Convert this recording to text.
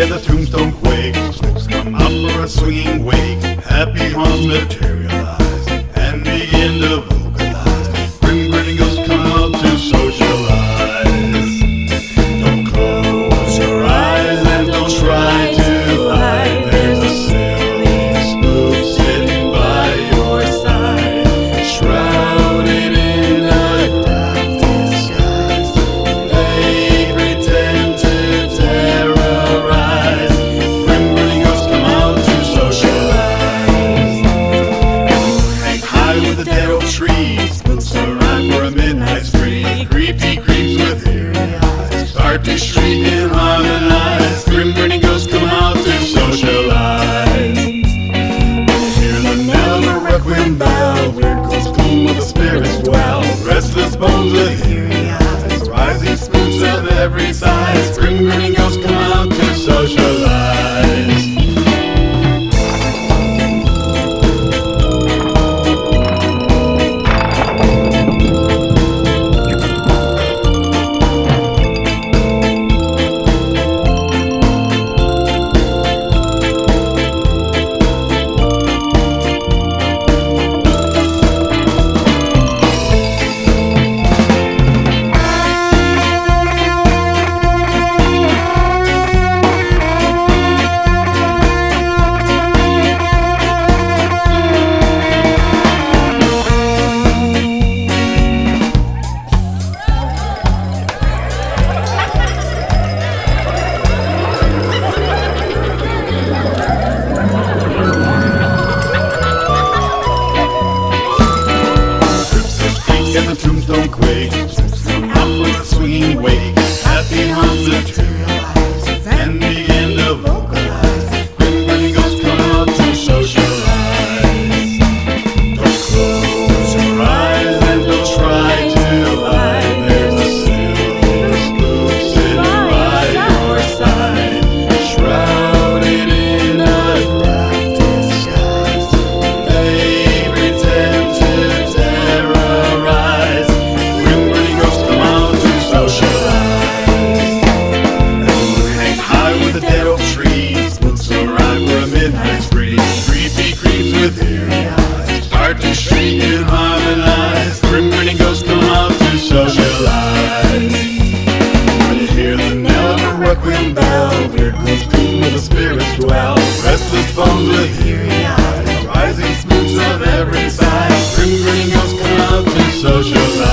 and the tombstone quake. Smokes come up for a swinging wake. Happy haunts materialize and begin to vocalize. Grim grinning ghosts come out to socialize. Don't close your eyes and don't try to hide. There's a silly spook sitting by your side, shrouded in a dark disguise. They pretend to terrorize. Grim grinning ghosts come out to socialize. Hang high with the dead oak tree. Spooks arrive for a midnight spree. Creepy creeps with eerie eyes start to shriek and harmonize. Grim grinning ghosts come out to socialize. Hear the knell of a requiem bell. Weird ghosts gloom where the spirits dwell. Restless bones with eerie eyes, rising spooks of every size. Grim grinning ghosts come out to socialize. And the tombstone quake. Smokes come up with a swinging wake. Happy haunts materialize and begin to vocalize. Grim grinning ghosts come out to socialize. Don't close your eyes and don't try to hide. There's a silver spook sitting by your side, shrouded in a dark disguise. They pretend to terrorize. Grim grinning ghosts come out to socialize. As the moon hangs high with the dead oak tree. Spooks arrive for a midnight spree. Creepy creeps with eerie eyes start to shriek and harmonize. Grim grinning ghosts come out to socialize. When you hear the knell of a requiem bell, weird ghosts gloom where the spirits dwell. Restless bones with eerie eyes, rising spooks of every size. Grim grinning ghosts come out to socialize.